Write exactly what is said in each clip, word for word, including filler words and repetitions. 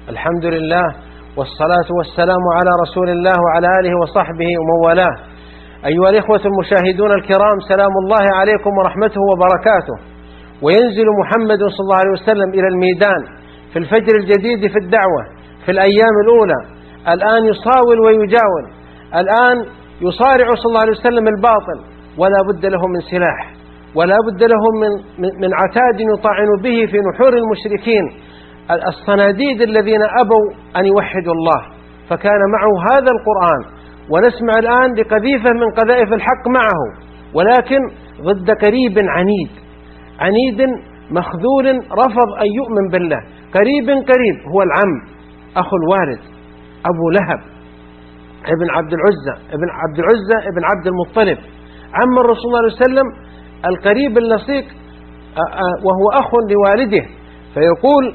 الحمد لله والصلاة والسلام على رسول الله وعلى آله وصحبه ومن والاه. أيها الإخوة المشاهدون الكرام، سلام الله عليكم ورحمته وبركاته. وينزل محمد صلى الله عليه وسلم إلى الميدان في الفجر الجديد في الدعوة في الأيام الأولى. الآن يصاول ويجاول، الآن يصارع صلى الله عليه وسلم الباطل، ولا بد له من سلاح، ولا بد له من, من عتاد يطعن به في نحور المشركين الصناديد الذين أبوا أن يوحدوا الله، فكان معه هذا القرآن. ونسمع الآن لقذيفة من قذائف الحق معه، ولكن ضد قريب عنيد عنيد مخذول رفض أن يؤمن بالله. قريب قريب هو العم، أخو الوالد، أبو لهب ابن عبد العزة ابن عبد العزة ابن عبد المطلب، عم الرسول صلى الله عليه وسلم القريب اللصيق، وهو أخ لوالده. فيقول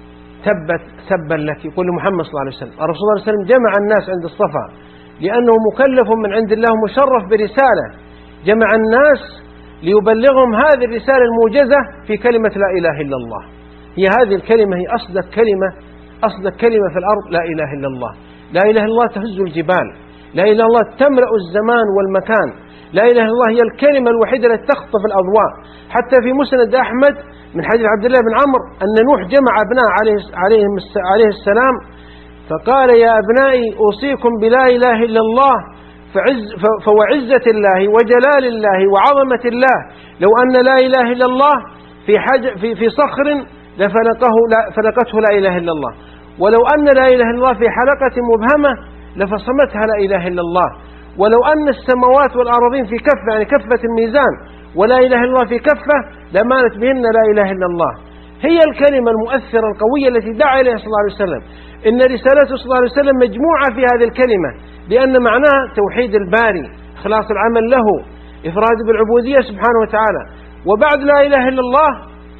تبت تبا لك، يقول لمحمد صلى الله عليه وسلم. الرسول صلى الله عليه وسلم جمع الناس عند الصفا لأنه مكلف من عند الله، مشرف برسالة، جمع الناس ليبلغهم هذه الرسالة الموجزة في كلمة لا إله إلا الله. هي هذه الكلمة هي أصدق كلمة أصدق كلمة في الأرض، لا إله إلا الله. لا إله إلا الله تهز الجبال، لا إله إلا الله تملأ الزمان والمكان، لا إله إلا الله هي الكلمة الوحيدة التي تخطف الأضواء. حتى في مسند أحمد من حديث عبد الله بن عمرو أن نوح جمع أبناء عليه عليه السلام فقال: يا أبنائي أوصيكم بلا إله إلا الله، فعز فوعزة الله وجلال الله وعظمة الله لو أن لا إله إلا الله في حاجة في في صخر لفلقه فلقته لا إله إلا الله، ولو أن لا إله إلا الله في حلقة مبهمة لفصمتها لا إله إلا الله، ولو أن السماوات والأرضين في كفة، يعني كفة الميزان، ولا إله إلا الله في كفة لمانت بهن لا إله إلا الله. هي الكلمة المؤثرة القوية التي دعا إليها صلى الله عليه وسلم. إن رسالته صلى الله عليه وسلم مجموعة في هذه الكلمة، لأن معناها توحيد الباري، إخلاص العمل له، إفراد بالعبودية سبحانه وتعالى. وبعد لا إله إلا الله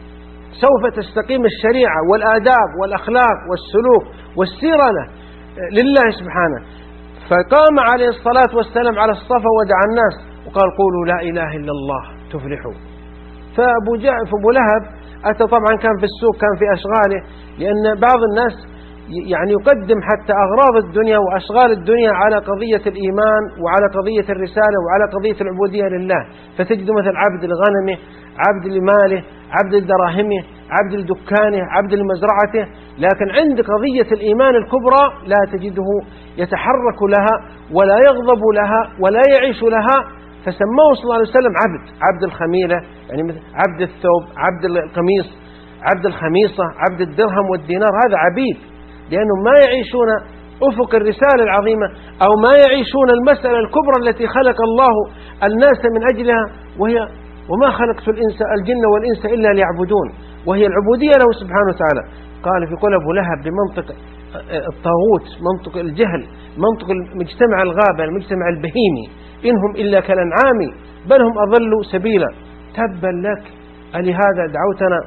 سوف تستقيم الشريعة والآداب والأخلاق والسلوك والسيرة له لله سبحانه. فقام عليه الصلاة والسلام على الصفا ودعا الناس وقال: قولوا لا إله إلا الله تفلحوا. فأبو, فأبو لهب أتى، طبعا كان في السوق، كان في أشغاله، لأن بعض الناس يعني يقدم حتى أغراض الدنيا وأشغال الدنيا على قضية الإيمان وعلى قضية الرسالة وعلى قضية العبودية لله. فتجد مثل عبد لغنمه، عبد لماله، عبد لدراهمه، عبد لدكانه، عبد لمزرعته، لكن عند قضية الإيمان الكبرى لا تجده يتحرك لها ولا يغضب لها ولا يعيش لها. فسموه صلى الله عليه وسلم عبد، عبد الخميلة، يعني مثل عبد الثوب، عبد القميص، عبد الخميصة، عبد الدرهم والدينار. هذا عبيد، لأنهم ما يعيشون أفق الرسالة العظيمة، أو ما يعيشون المسألة الكبرى التي خلق الله الناس من أجلها، وهي وما خلقت الإنس الجن والإنس إلا ليعبدون، وهي العبودية له سبحانه وتعالى. قال في قول أبو لهب بمنطق الطاغوت، منطق الجهل، منطق المجتمع الغابة، المجتمع البهيمي: إنهم إلا كالأنعام بل هم أضلوا سبيلا. تبا لك ألهذا دعوتنا؟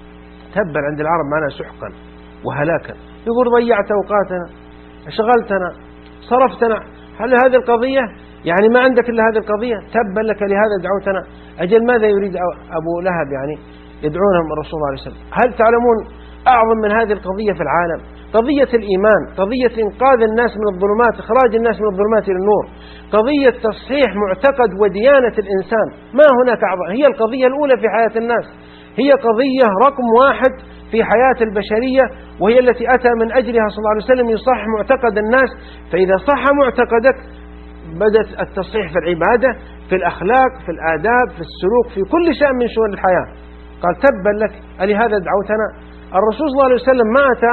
تبا عند العرب معناه سحقا وهلاكا. يقول ضيعت أوقاتنا، شغلتنا، صرفتنا هل هذه القضية؟ يعني ما عندك إلا هذه القضية؟ تبا لك لهذا دعوتنا. أجل ماذا يريد أبو لهب يعني يدعونهم الرسول صلى الله عليه وسلم؟ هل تعلمون أعظم من هذه القضية في العالم؟ قضية الإيمان، قضية إنقاذ الناس من الظلمات، إخراج الناس من الظلمات إلى النور، قضية تصحيح معتقد وديانة الإنسان. ما هناك أعظم، هي القضية الأولى في حياة الناس، هي قضية رقم واحد في حياة البشرية، وهي التي أتى من أجلها صلى الله عليه وسلم يصحح معتقد الناس. فإذا صح معتقدك بدأت التصحيح في العبادة، في الأخلاق، في الآداب، في السلوك، في كل شيء من شؤون الحياة. قال: تبا لك ألهذا دعوتنا؟ الرسول صلى الله عليه وسلم ما أتى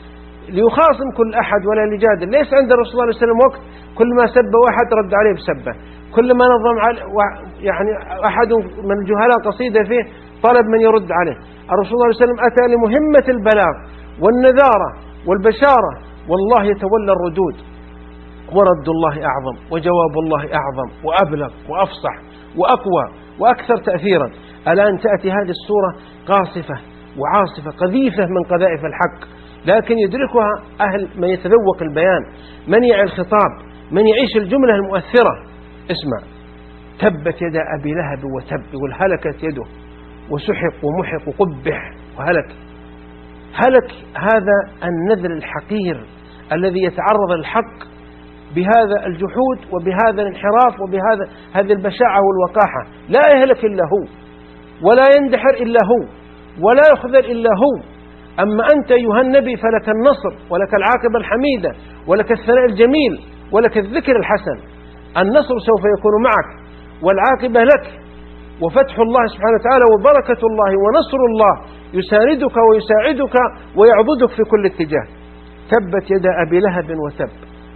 ليخاصم كل أحد ولا ليجادل. ليس عند الرسول صلى الله عليه وسلم وقت كل ما سب واحد رد عليه بسبه، كل ما نظم يعني أحد من الجهلاء قصيدة فيه طلب من يرد عليه. الرسول صلى الله عليه وسلم أتى لمهمة البلاغ والنذارة والبشارة، والله يتولى الردود، ورد الله أعظم وجواب الله أعظم وأبلغ وأفصح وأقوى وأكثر تأثيرا. الآن تأتي هذه السورة قاصفة وعاصفة، قذيفة من قذائف الحق، لكن يدركها أهل من يتذوق البيان، من يعي الخطاب، من يعيش الجملة المؤثرة. اسمع: تبت يدا أبي لهب وتب، يقول هلكت يده وسحق ومحق وقبح وهلك. هلك هذا النذر الحقير الذي يتعرض للحق بهذا الجحود وبهذا الانحراف وبهذا هذه البشاعة والوقاحة. لا يهلك إلا هو، ولا يندحر إلا هو، ولا يخذل إلا هو. أما أنت أيها النبي فلك النصر، ولك العاقبة الحميدة، ولك الثناء الجميل، ولك الذكر الحسن. النصر سوف يكون معك، والعاقبة لك، وفتح الله سبحانه وتعالى وبركة الله ونصر الله يساندك ويساعدك ويعضدك في كل اتجاه. تبت يد أبي لهب وتب.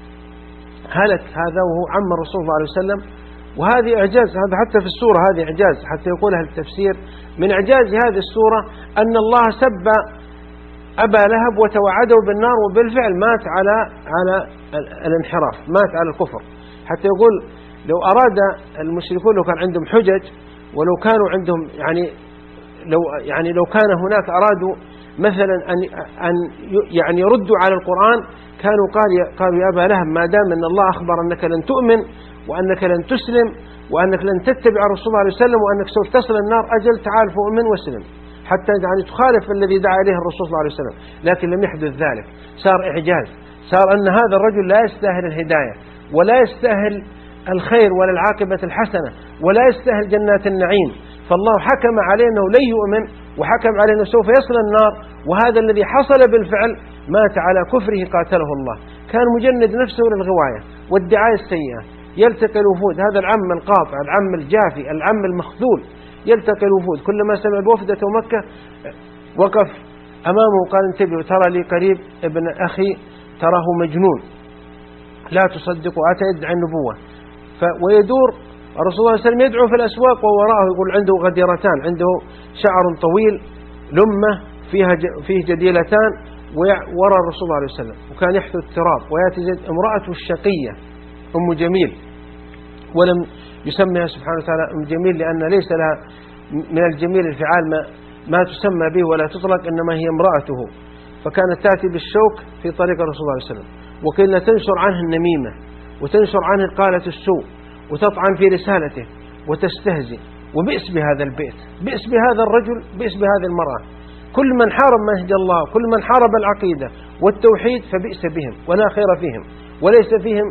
هلك هذا وهو عم الرسول صلى الله عليه وسلم. وهذه إعجاز، هذا حتى في السورة هذه إعجاز، حتى يقولها التفسير من إعجاز هذه السورة أن الله سب أبا لهب وتوعده بالنار، وبالفعل مات على على الانحراف، مات على الكفر. حتى يقول لو أراد المشركون، لو كان عندهم حجج، ولو كانوا عندهم يعني لو يعني لو كان هناك أرادوا مثلا أن أن يعني يردوا على القرآن، كانوا قال قالوا يا أبا لهب ما دام أن الله أخبر أنك لن تؤمن وأنك لن تسلم وأنك لن تتبع الرسول صلى الله عليه وسلم وأنك سوف تصل النار، أجل تعال فأؤمن واسلم، حتى يعني تخالف الذي دعا إليه الرسول صلى الله عليه وسلم. لكن لم يحدث ذلك، صار إعجاز، صار أن هذا الرجل لا يستاهل الهداية، ولا يستاهل الخير ولا العاقبة الحسنة، ولا يستاهل جنات النعيم. فالله حكم عليه أنه لن يؤمن، وحكم عليه أنه سوف يصل النار، وهذا الذي حصل بالفعل مات على كفره قاتله الله. كان مجند نفسه للغواية والدعاية السيئة. يلتقي الوفود، هذا العم القاطع، العم الجافي، العم المخذول، يلتقي الوفود. كلما سمع بوفدة مكة وقف أمامه قال انتبهوا ترى لي قريب ابن أخي تراه مجنون لا تصدقوا، أتى يدعي النبوة. ويدور الرسول صلى الله عليه وسلم يدعو في الأسواق، ووراءه يقول عنده غديرتان، عنده شعر طويل لمة فيها فيه جديلتان، وراء الرسول صلى الله عليه وسلم. وكان يحث التراب، ويأتي امرأته الشقية أم جميل، ولم يسميها سبحانه وتعالى أم جميل لأن ليس لها من الجميل الفعال ما, ما تسمى به ولا تطلق، إنما هي امرأته. فكانت تأتي بالشوك في طريق الرسول صلى الله عليه وسلم، وكنا تنشر عنه النميمة، وتنشر عنه قالة السوء، وتطعن في رسالته، وتستهزئ. وبئس بهذا البيت، بئس بهذا الرجل، بئس بهذه المرأة. كل من حارب منهج الله، كل من حارب العقيدة والتوحيد فبئس بهم، ولا خير فيهم، وليس فيهم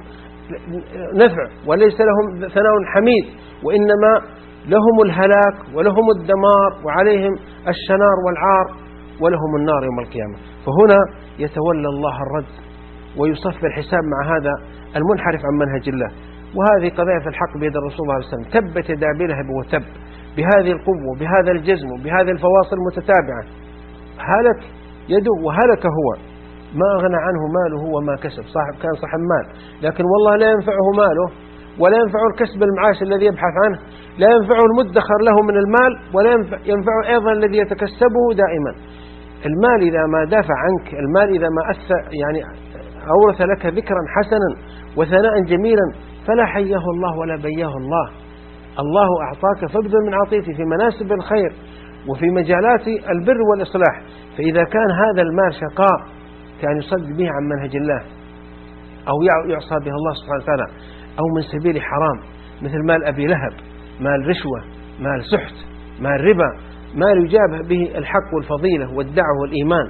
نفع، وليس لهم ثناء حميد، وإنما لهم الهلاك ولهم الدمار، وعليهم الشنار والعار، ولهم النار يوم القيامة. فهنا يتولى الله الرد ويصفي الحساب مع هذا المنحرف عن منهج الله. وهذه قضايا في الحق بيد الرسول صلى الله عليه وسلم. تبت يد أبي لهب وتب، بهذه القوة، بهذا الجزم، بهذه الفواصل المتتابعة. هلك يده وهلك هو، ما أغنى عنه ماله وما كسب. صاحب كان صاحب مال، لكن والله لا ينفعه ماله، ولا ينفعه الكسب المعاش الذي يبحث عنه، لا ينفعه المدخر له من المال، ولا ينفعه أيضا الذي يتكسبه دائما. المال إذا ما دافع عنك، المال إذا ما أثر يعني أورث لك ذكرا حسنا وثناء جميلا، فلا حياه الله ولا بياه الله. الله أعطاك فابذل من عطيته في مناسب الخير وفي مجالات البر والإصلاح. فإذا كان هذا المال شقاء كان يصد به عن منهج الله، أو يعصى به الله سبحانه وتعالى، أو من سبيل حرام، مثل مال أبي لهب، مال رشوة، مال سحت، مال ربا، مال يجابه به الحق والفضيلة والدعوة والإيمان،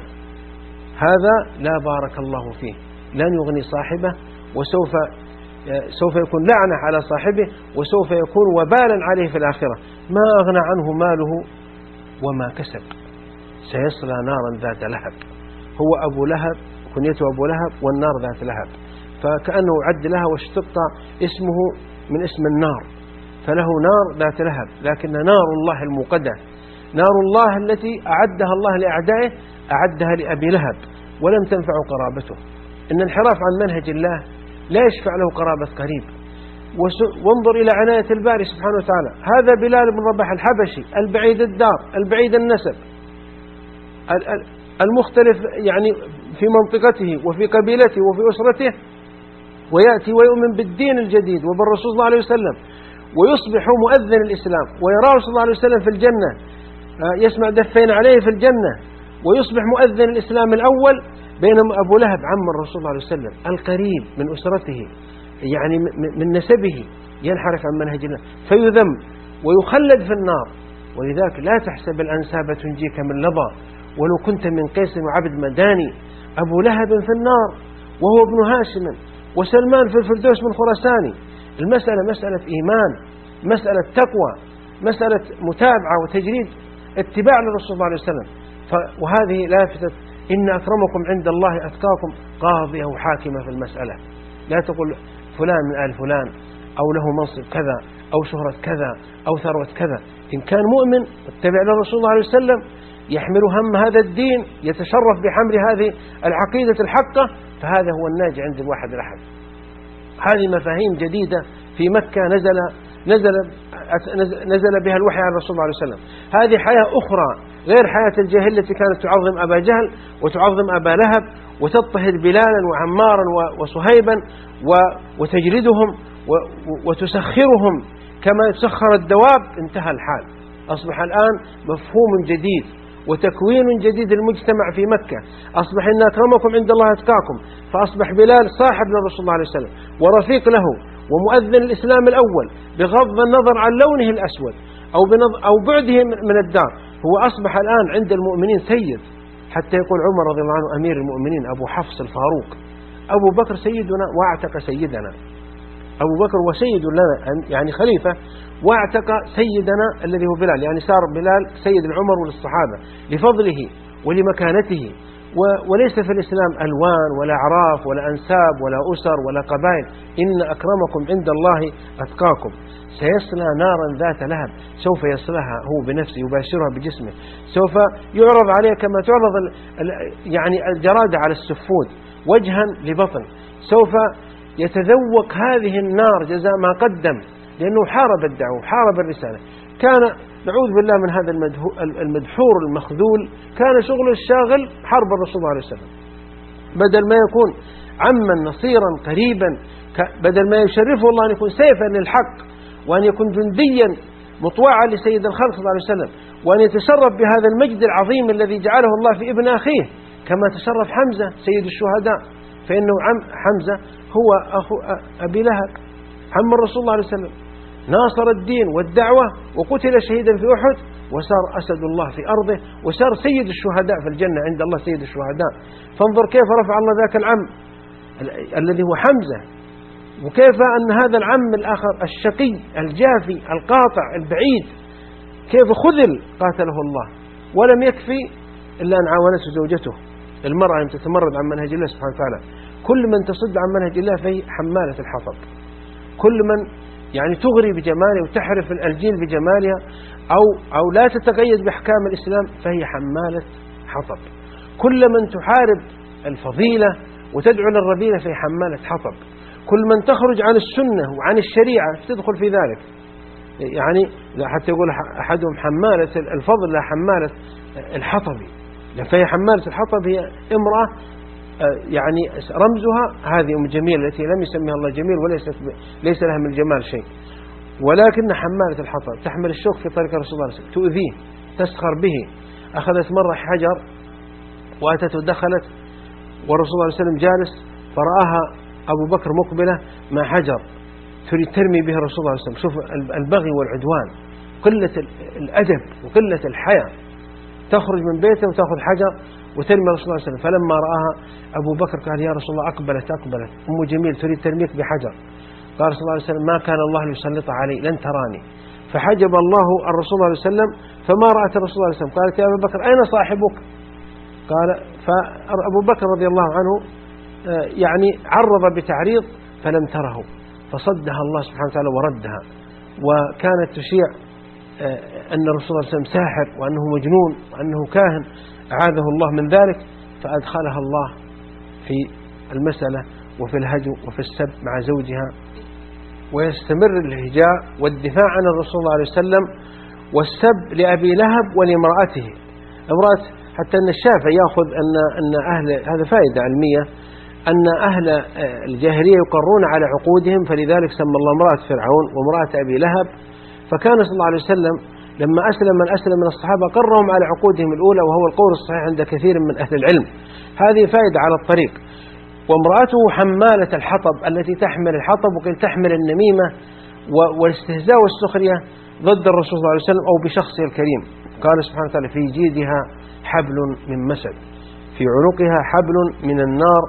هذا لا بارك الله فيه، لن يغني صاحبه، وسوف سوف يكون لعنة على صاحبه، وسوف يكون وبالا عليه في الآخرة. ما أغنى عنه ماله وما كسب، سيصلى نارا ذات لهب. هو أبو لهب، كنيته أبو لهب، والنار ذات لهب، فكأنه عد لها واشتق اسمه من اسم النار، فله نار ذات لهب. لكن نار الله الموقدة، نار الله التي أعدها الله لأعدائه، أعدها لأبي لهب ولم تنفع قرابته. إن الانحراف عن منهج الله لا يشفع له قرابة قريب. وانظر إلى عناية الباري سبحانه وتعالى. هذا بلال بن رباح الحبشي البعيد الدار، البعيد النسب، المختلف يعني في منطقته وفي قبيلته وفي أسرته، ويأتي ويؤمن بالدين الجديد وبالرسول صلى الله عليه وسلم، ويصبح مؤذن الإسلام، ويراه صلى الله عليه وسلم في الجنة، يسمع دفين عليه في الجنة، ويصبح مؤذن الإسلام الأول. بينما أبو لهب عم الرسول صلى الله عليه وسلم القريب من أسرته، يعني من نسبه، ينحرف عن منهج الله فيذم ويخلد في النار. ولذلك لا تحسب الأنساب تنجيك من لظى، ولو كنت من قيس وعبد مداني. أبو لهب في النار وهو ابن هاشم، وسلمان في الفردوس من خراساني. المسألة مسألة إيمان، مسألة تقوى، مسألة متابعة وتجريد اتباع للرسول صلى الله عليه وسلم. وهذه لافتة إن أكرمكم عند الله أتقاكم قاضية وحاكمة في المسألة. لا تقول فلان من آل فلان أو له منصب كذا أو شهرة كذا أو ثروة كذا. إن كان مؤمن اتبع للرسول صلى الله عليه وسلم يحمل هم هذا الدين، يتشرف بحمل هذه العقيدة الحقة، فهذا هو الناجي عند الواحد الأحد. هذه مفاهيم جديدة في مكة نزل نزل نزل بها الوحي على الرسول صلى الله عليه وسلم. هذه حياة أخرى غير حياة الجاهلية التي كانت تعظم أبا جهل وتعظم أبا لهب وتضطهد بلالا وعمارا وصهيبا وتجردهم وتسخرهم كما تسخر الدواب. انتهى الحال، أصبح الآن مفهوم جديد وتكوين جديد للمجتمع في مكة. أصبح إن أكرمكم عند الله أتقاكم، فأصبح بلال صاحب للرسول صلى الله عليه وسلم ورفيق له ومؤذن الإسلام الأول بغض النظر عن لونه الأسود أو, أو بعده من الدار. هو أصبح الآن عند المؤمنين سيد، حتى يقول عمر رضي الله عنه أمير المؤمنين أبو حفص الفاروق. أبو بكر سيدنا واعتق سيدنا، أبو بكر وسيد لنا يعني خليفة، واعتق سيدنا الذي هو بلال، يعني صار بلال سيد العمر وللصحابة لفضله ولمكانته. وليس في الإسلام ألوان ولا أعراف ولا أنساب ولا أسر ولا قبائل. إن أكرمكم عند الله أتقاكم. سيصلى نارا ذات لهب، سوف يصلها هو بنفسه يباشرها بجسمه، سوف يعرض عليه كما تعرض يعني الجرادة على السفود وجها لبطن. سوف يتذوق هذه النار جزاء ما قدم، لأنه حارب الدعوة وحارب الرسالة. كان نعوذ بالله من هذا المدحور المخذول، كان شغل الشاغل حرب الرسول صلى الله عليه وسلم. بدل ما يكون عما نصيرا قريبا، بدل ما يشرفه الله أن يكون سيفا للحق وأن يكون جنديا مطوعا لسيد الخلق صلى الله عليه وسلم، وأن يتشرف بهذا المجد العظيم الذي جعله الله في ابن أخيه، كما تشرف حمزة سيد الشهداء، فإنه عم حمزة هو أخو أبي لهب عم الرسول صلى الله عليه وسلم، ناصر الدين والدعوة وقتل شهيدا في أحد، وصار أسد الله في أرضه، وصار سيد الشهداء في الجنة عند الله سيد الشهداء. فانظر كيف رفع الله ذاك العم الذي هو حمزة، وكيف أن هذا العم الآخر الشقي الجافي القاطع البعيد كيف خذل قاتله الله. ولم يكفي إلا أن عاونته زوجته المرأة أن تتمرد عن منهج الله سبحانه وتعالى. كل من تصد عن منهج الله فهي حمالة الحطب، كل من يعني تغري بجمالها وتحرف الجيل بجمالها أو, أو لا تتقيد بأحكام الإسلام فهي حمالة حطب. كل من تحارب الفضيلة وتدعو للرذيلة فهي حمالة حطب. كل من تخرج عن السنة وعن الشريعة تدخل في ذلك. يعني حتى يقول أحدهم حمالة الفضل لا حمالة الحطب، فهي حمالة الحطب هي امرأة يعني رمزها هذه أم جميل التي لم يسميها الله جميل وليس ليس لها من الجمال شيء، ولكن حمالة الحطب تحمل الشوك في طريق الرسول صلى الله عليه وسلم، تؤذيه تسخر به. أخذت مرة حجر وأتت ودخلت والرسول صلى الله عليه وسلم جالس، فرآها أبو بكر مقبلة مع حجر تريد ترمي به الرسول صلى الله عليه وسلم. شوف البغي والعدوان، قلة الأدب وقلة الحياة، تخرج من بيته وتأخذ حجر وترمي الرسول صلى الله عليه وسلم. فلما رآها أبو بكر قال يا رسول الله أقبلت أقبلت أم جميل تريد ترميك بحجر. قال صلى الله عليه وسلم ما كان الله ليسلط علي لن تراني. فحجب الله الرسول صلى الله عليه وسلم فما رأت الرسول صلى الله عليه وسلم. قالت يا أبو بكر أين صاحبك؟ قال فأبو بكر رضي الله عنه يعني عرض بتعريض فلم تره، فصدها الله سبحانه وتعالى وردها. وكانت تشيع أن الرسول صلى الله عليه وسلم ساحر وأنه مجنون وأنه كاهن، أعاذه الله من ذلك، فأدخلها الله في المسألة وفي الهجو وفي السب مع زوجها. ويستمر الهجاء والدفاع عن الرسول صلى الله عليه وسلم والسب لأبي لهب ولامرأته. امرأة حتى أن الشافعي يأخذ أن أن أهل هذا فائدة علمية أن أهل الجاهلية يقرون على عقودهم، فلذلك سمى الله امرأة فرعون وامرأة أبي لهب. فكان صلى الله عليه وسلم لما أسلم من أسلم من الصحابة قرهم على عقودهم الأولى، وهو القول الصحيح عند كثير من أهل العلم. هذه فائدة على الطريق. وامرأته حمالة الحطب التي تحمل الحطب، وقيل تحمل النميمة والاستهزاء والسخرية ضد الرسول صلى الله عليه وسلم أو بشخصه الكريم. قال سبحانه وتعالى في جيدها حبل من مسد، في عنقها حبل من النار.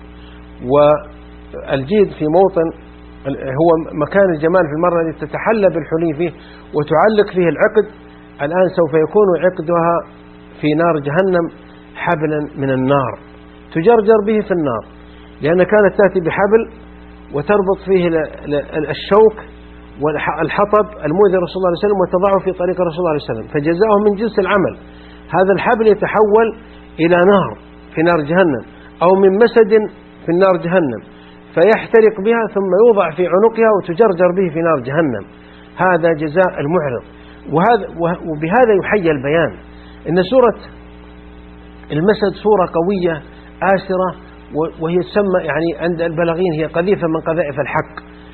والجيد في موطن هو مكان الجمال في المرأة التي تتحلى بالحلي فيه وتعلق فيه العقد، الآن سوف يكون عقدها في نار جهنم حبلا من النار تجرجر به في النار، لأن كانت تأتي بحبل وتربط فيه الشوك والحطب المؤذي رسول الله عليه وسلم وتضعه في طريق رسول الله عليه وسلم، فجزاؤه من جنس العمل. هذا الحبل يتحول إلى نار في نار جهنم، أو من مسد في النار جهنم، فيحترق بها ثم يوضع في عنقها وتجرجر به في نار جهنم. هذا جزاء المعرض. وهذا وبهذا يحيى البيان إن سورة المسد سورة قوية آسرة، وهي تسمى يعني عند البلاغين هي قذيفة من قذائف الحق.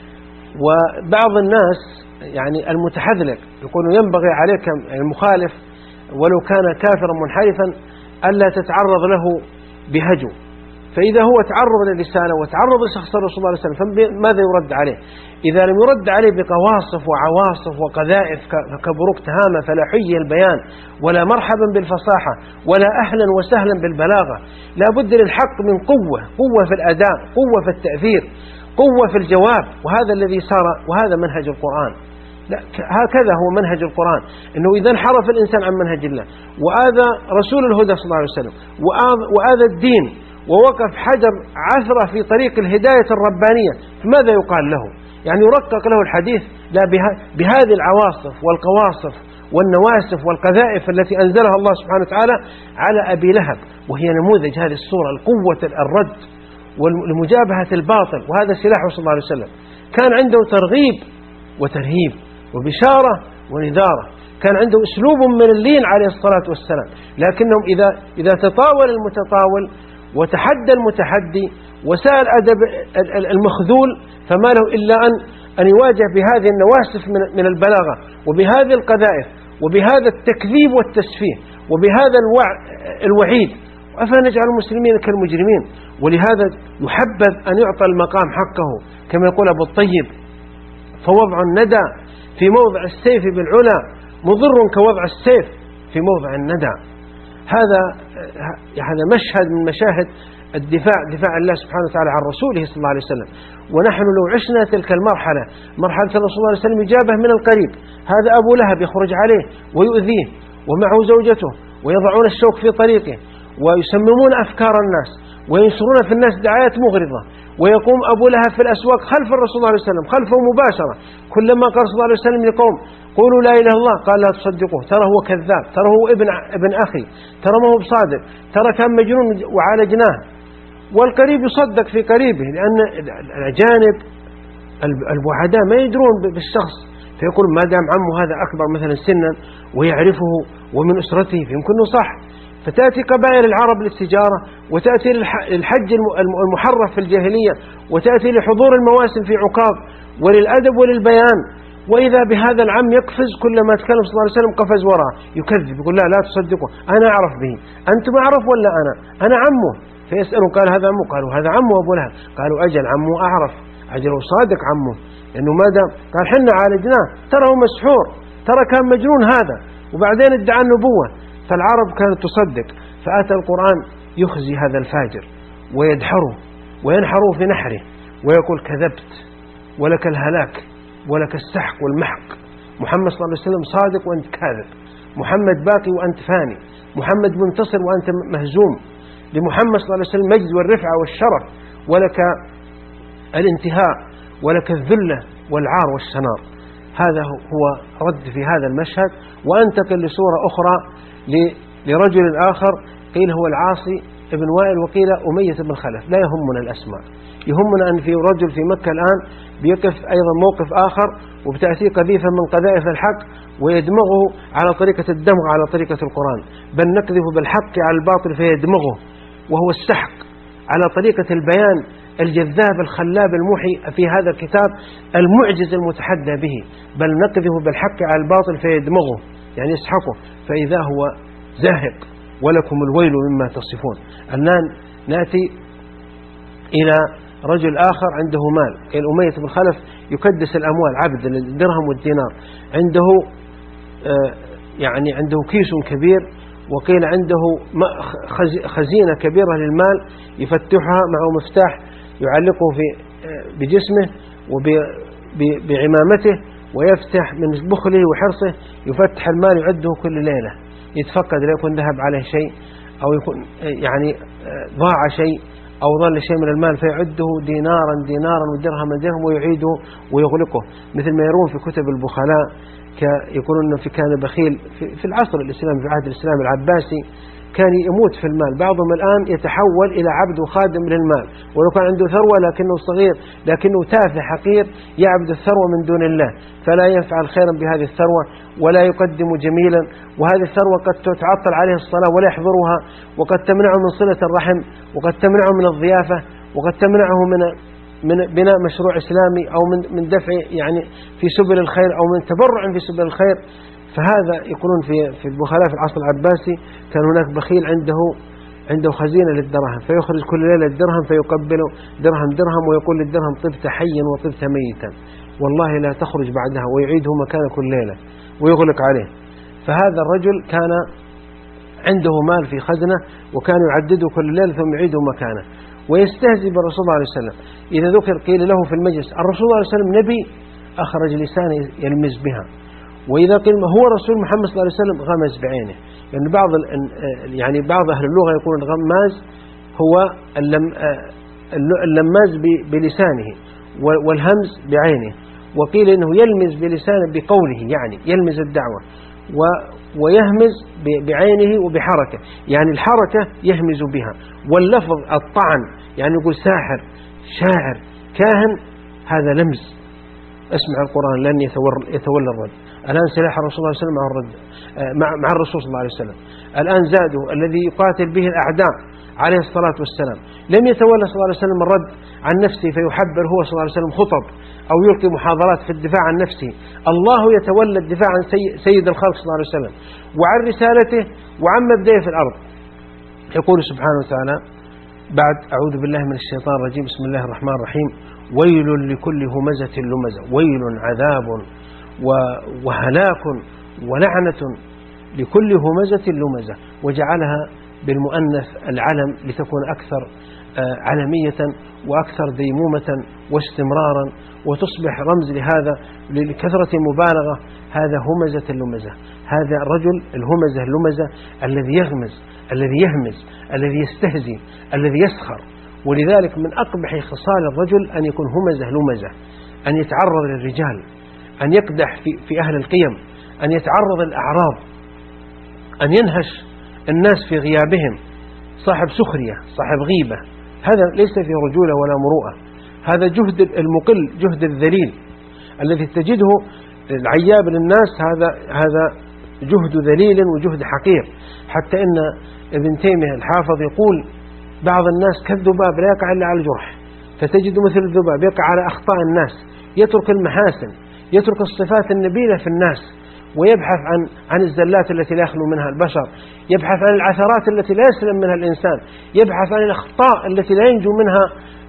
وبعض الناس يعني المتحذلق يقول ينبغي عليك المخالف ولو كان كافرا منحرفا ألا تتعرض له بهجو، فإذا هو تعرض للرسالة وتعرض لشخص الرسول صلى الله عليه وسلم فماذا يرد عليه؟ إذا لم يرد عليه بقواصف وعواصف وقذائف كبروق تهامة فلا حيي البيان ولا مرحبا بالفصاحة ولا أهلا وسهلا بالبلاغة. لا بد للحق من قوة، قوة في الأداء، قوة في التأثير، قوة في الجواب. وهذا الذي صار، وهذا منهج القرآن. لا هكذا هو منهج القرآن، إنه إذا انحرف الإنسان عن منهج الله وآذى رسول الهدى صلى الله عليه وسلم وآذى الدين ووقف حجر عثرة في طريق الهداية الربانية، فماذا يقال له؟ يعني يرقق له الحديث لا بهذه العواصف والقواصف والنواسف والقذائف التي أنزلها الله سبحانه وتعالى على أبي لهب، وهي نموذج هذه الصورة القوة الرد والمجابهة الباطل. وهذا سلاحه صلى الله عليه وسلم، كان عنده ترغيب وترهيب وبشارة ونذارة، كان عنده أسلوب من اللين عليه الصلاة والسلام. لكنهم إذا إذا تطاول المتطاول وتحدى المتحدي وسأل أدب المخذول فما له إلا أن أن يواجه بهذه النواسف من البلاغة وبهذه القذائف وبهذا التكذيب والتسفيه وبهذا الوعيد. أفنجعل المسلمين كالمجرمين؟ ولهذا يحبذ أن يعطى المقام حقه، كما يقول أبو الطيب: فوضع الندى في موضع السيف بالعلا مضر كوضع السيف في موضع الندى. هذا هذا مشهد من مشاهد الدفاع، دفاع الله سبحانه وتعالى عن رسوله صلى الله عليه وسلم. ونحن لو عشنا تلك المرحلة، مرحلة الرسول صلى الله عليه وسلم يجابه من القريب، هذا أبو لهب يخرج عليه ويؤذيه ومعه زوجته ويضعون الشوك في طريقه ويسممون أفكار الناس وينشرون في الناس دعايات مغرضة، ويقوم أبو لهب في الأسواق خلف الرسول صلى الله عليه وسلم، خلفه مباشرة، كلما قال صلى الله عليه وسلم لقوم قولوا لا إله إلا الله قال لا تصدقوه، ترى هو كذاب، ترى هو ابن ابن أخي، ترى ما هو بصادق، ترى كان مجنون وعالجناه. والقريب يصدق في قريبه، لأن الأجانب البعداء ما يدرون بالشخص، فيقول ما دام عمه هذا أكبر مثلا سنا ويعرفه ومن أسرته فيمكنه صح. فتأتي قبائل العرب للتجارة، وتأتي للحج المحرف في الجاهلية، وتأتي لحضور المواسم في عكاظ وللأدب وللبيان، وإذا بهذا العم يقفز، كلما تكلم صلى الله عليه وسلم قفز وراء يكذب، يقول لا لا تصدقوا، أنا أعرف به، أنتم أعرف ولا أنا أنا عمه. فيسألوا قال هذا عمه، قالوا هذا عمه أبو لهب، قالوا أجل عمه أعرف، أجل صادق عمه، لأنه ما دام قال حنا عالجناه، ترى هو مسحور، ترى كان مجنون هذا، وبعدين ادعى النبوة. فالعرب كانت تصدق، فأتى القرآن يخزي هذا الفاجر ويدحره وينحره في نحره ويقول كذبت ولك الهلاك ولك السحق والمحق، محمد صلى الله عليه وسلم صادق وأنت كاذب، محمد باقي وأنت فاني، محمد منتصر وأنت مهزوم، لمحمد صلى الله عليه وسلم مجد والرفعة والشرف، ولك الانتهاء ولك الذلة والعار والشنار. هذا هو رد في هذا المشهد. وأنتقل لصورة أخرى لرجل آخر قيل هو العاصي ابن وائل وقيل أمية بن خلف، لا يهمنا الأسماء، يهمنا أن في رجل في مكة الآن بيقف أيضا موقف آخر وبتأتي قذيفة من قذائف الحق ويدمغه على طريقة الدمغ على طريقة القرآن، بل نكذب بالحق على الباطل فيدمغه، وهو السحق على طريقة البيان الجذاب الخلاب الموحي في هذا الكتاب المعجز المتحدى به، بل نكذب بالحق على الباطل فيدمغه يعني يسحقه فإذا هو زاهق ولكم الويل مما تصفون. الآن نأتي إلى رجل آخر عنده مال، الأمية بن خلف يكدس الأموال، عبد الدرهم والدينار، عنده يعني عنده كيس كبير، وقيل عنده خزينة كبيرة للمال يفتحها معه مفتاح يعلقه في بجسمه وبعمامته، ويفتح من بخله وحرصه يفتح المال يعده كل ليلة، يتفقد لا يكون ذهب عليه شيء أو يكون يعني ضاع شيء أو ضل شيء من المال، فيعده دينارا دينارا ودرهما درهم ويعيده ويغلقه، مثل ما يرون في كتب البخلاء يقولون أنه في كان بخيل في العصر الإسلامي في عهد الإسلام العباسي كان يموت في المال. بعضهم الآن يتحول إلى عبد وخادم للمال، ولو كان عنده ثروة لكنه صغير لكنه تافه حقير يعبد الثروة من دون الله، فلا يفعل خيرا بهذه الثروة ولا يقدم جميلا، وهذه الثروة قد تعطل عليه الصلاة ولا يحضرها، وقد تمنعه من صلة الرحم، وقد تمنعه من الضيافة، وقد تمنعه من من بناء مشروع إسلامي أو من من دفع يعني في سبل الخير أو من تبرع في سبل الخير. فهذا يقولون في في البخلاء في العصر العباسي كان هناك بخيل عنده عنده خزينة للدرهم، فيخرج كل ليلة الدرهم فيقبله درهم درهم ويقول للدرهم طبت حيا وطبت ميتا والله لا تخرج بعدها، ويعيده مكانه كل ليلة ويغلق عليه. فهذا الرجل كان عنده مال في خزنة وكان يعدده كل ليلة ثم يعيده مكانه ويستهزئ بالرسول صلى الله عليه وسلم. إذا ذكر قيل له في المجلس الرسول صلى الله عليه وسلم نبي، أخرج لسانه يلمز بها، وإذا قيل هو رسول محمد صلى الله عليه وسلم غمز بعينه. يعني بعض يعني بعض أهل اللغة يقول الغماز هو اللماز بلسانه والهمز بعينه، وقيل إنه يلمز بلسانه بقوله يعني يلمز الدعوة، ويهمز بعينه وبحركة يعني الحركة يهمز بها، واللفظ الطعن يعني يقول ساحر شاعر كاهن هذا لمز. اسمع القرآن لن يتولى الرد. الآن سلاح الرسول صلى الله عليه وسلم مع الرد مع الرسول صلى الله عليه وسلم، الآن زاده الذي يقاتل به الأعداء عليه الصلاة والسلام لم يتولى صلى الله عليه وسلم الرد عن نفسه فيحبر هو صلى الله عليه وسلم خطب أو يلقي محاضرات في الدفاع عن نفسه، الله يتولى الدفاع عن سيد الخلق صلى الله عليه وسلم وعن رسالته وعن مبدئه في الأرض. يقول سبحانه وتعالى بعد أعوذ بالله من الشيطان الرجيم بسم الله الرحمن الرحيم ويل لكل همزة لمزة، ويل عذاب وهلاك ولعنة لكل همزة لمزة، وجعلها بالمؤنث العلم لتكون أكثر علمية وأكثر ديمومة واستمرارا، وتصبح رمز لهذا لكثرة المبالغة. هذا همزة اللمزة، هذا الرجل الهمزة اللمزة الذي يغمز الذي يهمز الذي يستهزي الذي يسخر. ولذلك من أقبح خصال الرجل أن يكون همزة لمزة، أن يتعرض للرجال، أن يقدح في, في أهل القيم، أن يتعرض للأعراض، أن ينهش الناس في غيابهم، صاحب سخرية صاحب غيبة. هذا ليس فيه رجولة ولا مروءة، هذا جهد المقل جهد الذليل الذي تجده العياب للناس، هذا هذا جهد ذليل وجهد حقير. حتى إن ابن تيمية الحافظ يقول بعض الناس كالذباب لا يقع إلا على الجرح، فتجد مثل الذباب يقع على أخطاء الناس، يترك المحاسن يترك الصفات النبيلة في الناس ويبحث عن عن الزلات التي لا يخلو منها البشر، يبحث عن العثرات التي لا يسلم منها الإنسان، يبحث عن الأخطاء التي لا ينجو منها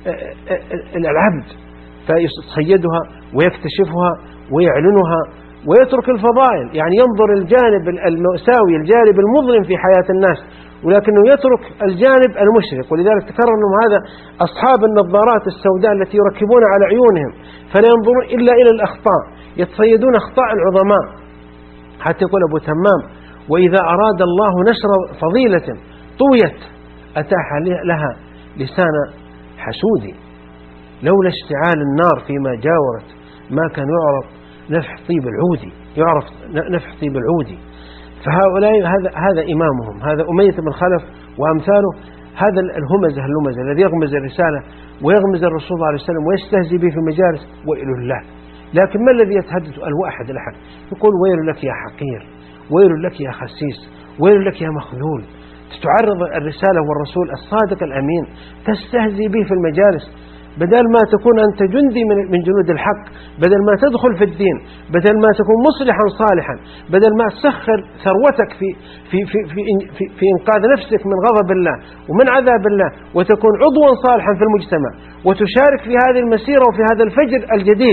العبد، فيصيدها ويكتشفها ويعلنها ويترك الفضائل. يعني ينظر الجانب المأساوي الجانب المظلم في حياة الناس، ولكنه يترك الجانب المشرق. ولذلك تكرر أنهم هذا أصحاب النظارات السوداء التي يركبون على عيونهم فلا ينظرون إلا إلى الأخطاء، يتصيدون أخطاء العظماء. حتى يقول أبو تمام وإذا أراد الله نشر فضيلة طويت أتاح لها لسان حسود، لولا اشتعال النار فيما جاورت ما كان يعرف نفح طيب العودي، يعرف نفح طيب العودي. فهؤلاء هذا هذا إمامهم، هذا أمية بن خلف وأمثاله، هذا الهمزة اللمزة الذي يغمز الرسالة ويغمز الرسول صلى الله عليه وسلم ويستهزئ به في المجالس ويل الله. لكن ما الذي يتحدث الواحد الأحد يقول ويل لك يا حقير، ويل لك يا خسيس، ويل لك يا مخذول، تتعرض الرسالة والرسول الصادق الأمين تستهزئ به في المجالس، بدل ما تكون أنت جندي من جنود الحق، بدل ما تدخل في الدين، بدل ما تكون مصلحا صالحا، بدل ما تسخر ثروتك في في في في, في, في إنقاذ نفسك من غضب الله ومن عذاب الله، وتكون عضوا صالحا في المجتمع وتشارك في هذه المسيرة وفي هذا الفجر الجديد،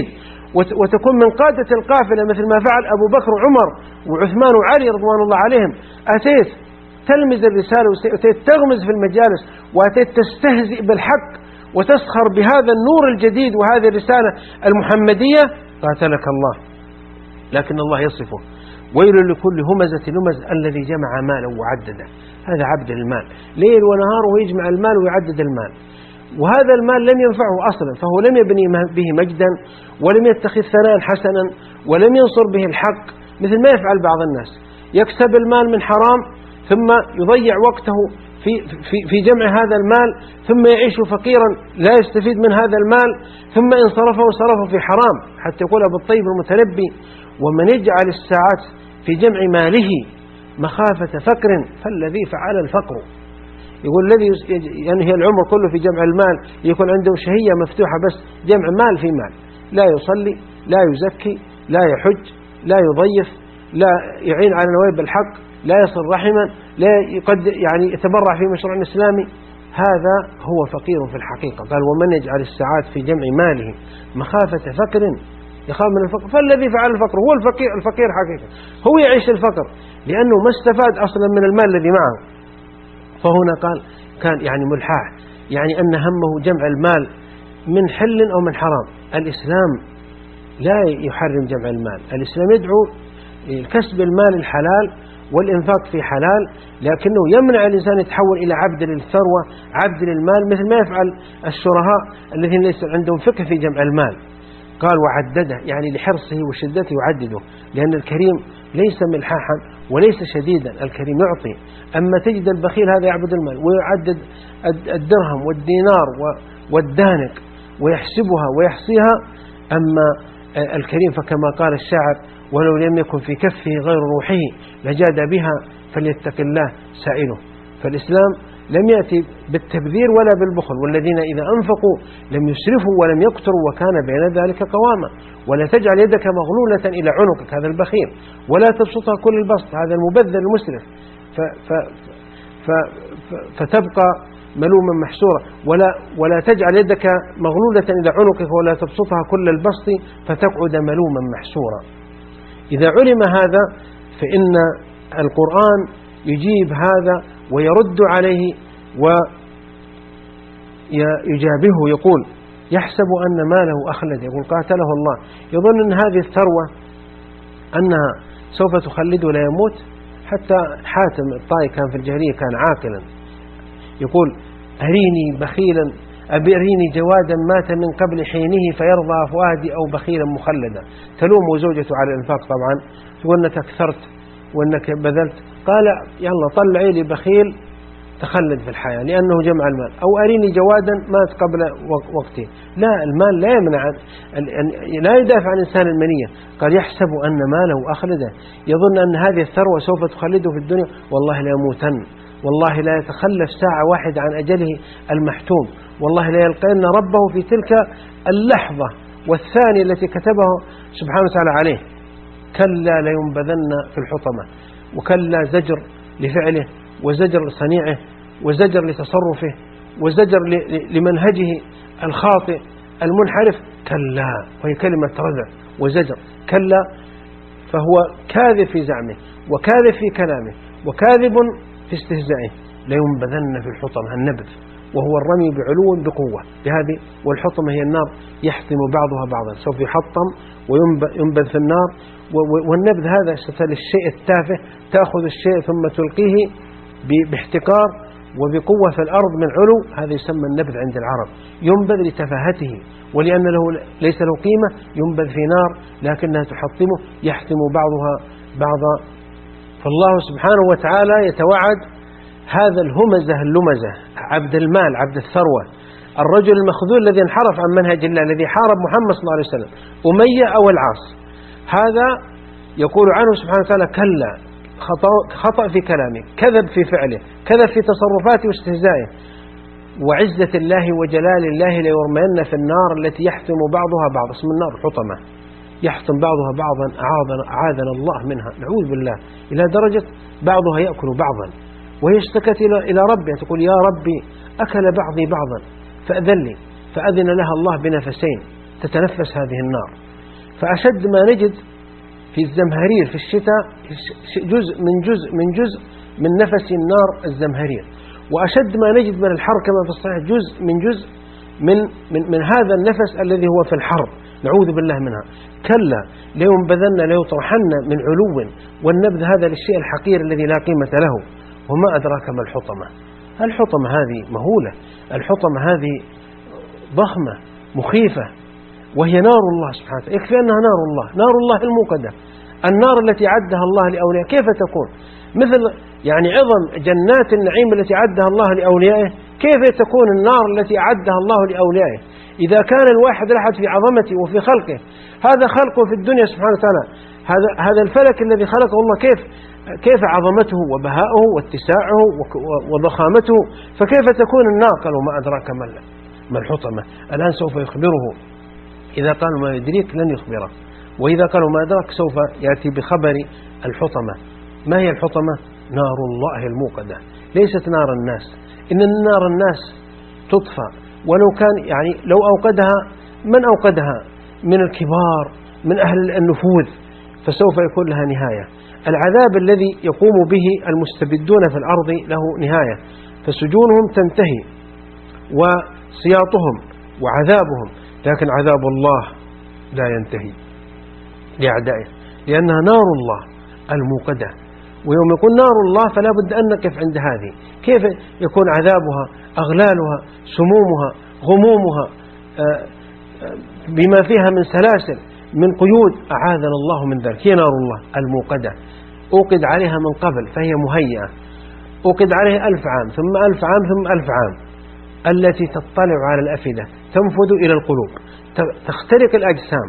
وتكون من قادة القافلة مثل ما فعل أبو بكر وعمر وعثمان وعلي رضوان الله عليهم. أتيت تلمز الرسالة وأتيت تغمز في المجالس وأتيت تستهزئ بالحق وتسخر بهذا النور الجديد وهذه الرسالة المحمدية، قاتلك الله. لكن الله يصفه: ويل لكل همزة لمز الذي جمع مالا وعدده. هذا عبد المال، ليل ونهار ويجمع المال ويعدد المال، وهذا المال لم ينفعه أصلا، فهو لم يبني به مجدا ولم يتخذ ثناء حسنا ولم ينصر به الحق، مثل ما يفعل بعض الناس، يكسب المال من حرام ثم يضيع وقته في, في, في جمع هذا المال، ثم يعيش فقيرا لا يستفيد من هذا المال، ثم إن صرفه صرفه في حرام. حتى يقول أبو الطيب المتنبي: ومن يجعل الساعات في جمع ماله مخافة فقر فالذي فعل الفقر. يقول الذي ينهي العمر كله في جمع المال يكون عنده شهية مفتوحة بس جمع مال في مال، لا يصلي، لا يزكي، لا يحج، لا يضيف، لا يعين على نوائب الحق، لا يصل رحما، لا يقد يعني يتبرع في مشروع إسلامي. هذا هو فقير في الحقيقة. قال: ومن يجعل الساعات في جمع ماله مخافة فقر يخاف من الفقر فالذي فعل الفقر. هو الفقير الفقير حقيقة، هو يعيش الفقر لأنه ما استفاد أصلا من المال الذي معه. فهنا قال كان يعني ملحاح، يعني أن همه جمع المال من حل أو من حرام. الإسلام لا يحرم جمع المال، الإسلام يدعو كسب المال الحلال والإنفاق في حلال، لكنه يمنع الإنسان يتحول إلى عبد للثروة، عبد للمال، مثل ما يفعل الشرهاء الذين ليس عندهم فقه في جمع المال. قال: وعدده، يعني لحرصه وشدته يعدده، لأن الكريم ليس ملحاحا وليس شديدا، الكريم يعطي. أما تجد البخيل هذا يعبد المال ويعدد الدرهم والدينار والدانق ويحسبها ويحصيها. أما الكريم فكما قال الشاعر: ولو لم يكن في كفه غير روحه لجاد بها فليتق الله سائله. فالإسلام لم يأتي بالتبذير ولا بالبخل، والذين إذا أنفقوا لم يسرفوا ولم يقتروا وكان بين ذلك قواما. ولا تجعل يدك مغلولة إلى عنقك، هذا البخيل، ولا تبسطها كل البسط، هذا المبذل المسرف، ف ف ف ف فتبقى ملوما محسورا. ولا, ولا تجعل يدك مغلولة إلى عنقك ولا تبسطها كل البسط فتقعد ملوما محسورا. إذا علم هذا فإن القرآن يجيب هذا ويرد عليه ويجابه. يقول: يحسب أن ماله أخلد، يقول قاتله الله، يظن أن هذه الثروة أنها سوف تخلده لا يموت. حتى حاتم الطائي كان في الجاهلية كان عاقلا، يقول: أريني بخيلا أريني جوادا مات من قبل حينه فيرضى فؤادي أو بخيلا مخلدا. تلوم زوجته على الإنفاق طبعا، تقول أنك أكثرت وأنك بذلت. قال: يلا طلعي لي بخيل تخلد في الحياة لأنه جمع المال، أو أريني جوادا مات قبل وقته. لا، المال لا يمنع، لا يدافع عن إنسان المنية. قال: يحسب أن ماله أخلده، يظن أن هذه الثروة سوف تخلده في الدنيا. والله لا يموتن، والله لا يتخلف ساعة واحدة عن أجله المحتوم، والله لا يلقين ربه في تلك اللحظة والثانية التي كتبه سبحانه وتعالى عليه. كلا لينبذن في الحطمة، وكلا زجر لفعله وزجر لصنيعه وزجر لتصرفه وزجر لمنهجه الخاطئ المنحرف. كلا، وهي كلمة ردع وزجر. كلا، فهو كاذب في زعمه وكاذب في كلامه وكاذب في استهزائه. لينبذن في الحطمة، النبذ، وهو الرمي بعلو بقوة بهذه، والحطمة هي النار يحطم بعضها بعضا، سوف يحطم وينبذ في النار. والنبذ هذا ستل الشيء التافه، تأخذ الشيء ثم تلقيه باحتقار وبقوة في الأرض من علو، هذا يسمى النبذ عند العرب. ينبذ لتفاهته ولأن له ليس له قيمة، ينبذ في نار لكنها تحطمه، يحطم بعضها بعضا. فالله سبحانه وتعالى يتوعد هذا الهمزة اللمزة، عبد المال، عبد الثروة، الرجل المخذول الذي انحرف عن منهج الله، الذي حارب محمد صلى الله عليه وسلم، أمية أو العاص. هذا يقول عنه سبحانه وتعالى: كلا، خطأ, خطأ في كلامه، كذب في فعله، كذب في تصرفاته واستهزائه، وعزة الله وجلال الله ليرمين في النار التي يحتم بعضها بعض. اسم النار حطمة، يحتم بعضها بعضا، أعاذنا الله منها، نعوذ بالله، إلى درجة بعضها يأكل بعضا. وهي اشتكت إلى ربها تقول: يا ربي أكل بعضي بعضا فأذن لي، فأذن لها الله بنفسين تتنفس هذه النار. فأشد ما نجد في الزمهرير في الشتاء جزء من جزء من جزء من نفس النار الزمهرير، وأشد ما نجد من الحر كما في الصحيح جزء من جزء من, من, من هذا النفس الذي هو في الحر، نعوذ بالله منها. كلا لينبذن ليطرحن من علو والنبذ هذا للشيء الحقير الذي لا قيمة له. وما أدراك ما الحطمة. الحطمة هذه مهولة، الحطمة هذه ضخمة مخيفة، وهي نار الله سبحانه وتعالى. يكفي أنها نار الله، نار الله الموقدة، النار التي عدها الله لأولياء. كيف تكون؟ مثل يعني عظم جنات النعيم التي عدها الله لأوليائه، كيف تكون النار التي عدها الله لأوليائه؟ إذا كان الواحد لحد في عظمته وفي خلقه، هذا خلقه في الدنيا سبحانه وتعالى، هذا هذا الفلك الذي خلقه الله، كيف كيف عظمته وبهاؤه واتساعه وضخامته، فكيف تكون النار؟ قالوا ما أدراك ما الحطمة. الآن سوف يخبره، إذا قالوا ما يدريك لن يخبره، وإذا قالوا ما أدراك سوف يأتي بخبر الحطمة. ما هي الحطمة؟ نار الله الموقدة، ليست نار الناس. إن نار الناس تطفى، ولو كان يعني لو أوقدها من أوقدها من الكبار من أهل النفوذ فسوف يكون لها نهاية. العذاب الذي يقوم به المستبدون في الأرض له نهاية، فسجونهم تنتهي وسياطهم وعذابهم، لكن عذاب الله لا ينتهي لأعدائه، لأنها نار الله الموقدة. ويوم يكون نار الله فلا بد أن نقف عند هذه. كيف يكون عذابها؟ أغلالها، سمومها، غمومها، بما فيها من سلاسل من قيود، أعاذنا الله من ذلك. هي نار الله الموقدة، أوقد عليها من قبل فهي مهيئة، أوقد عليها ألف عام ثم ألف عام ثم ألف عام، التي تطلع على الأفئدة تنفذ إلى القلوب، تخترق الأجسام،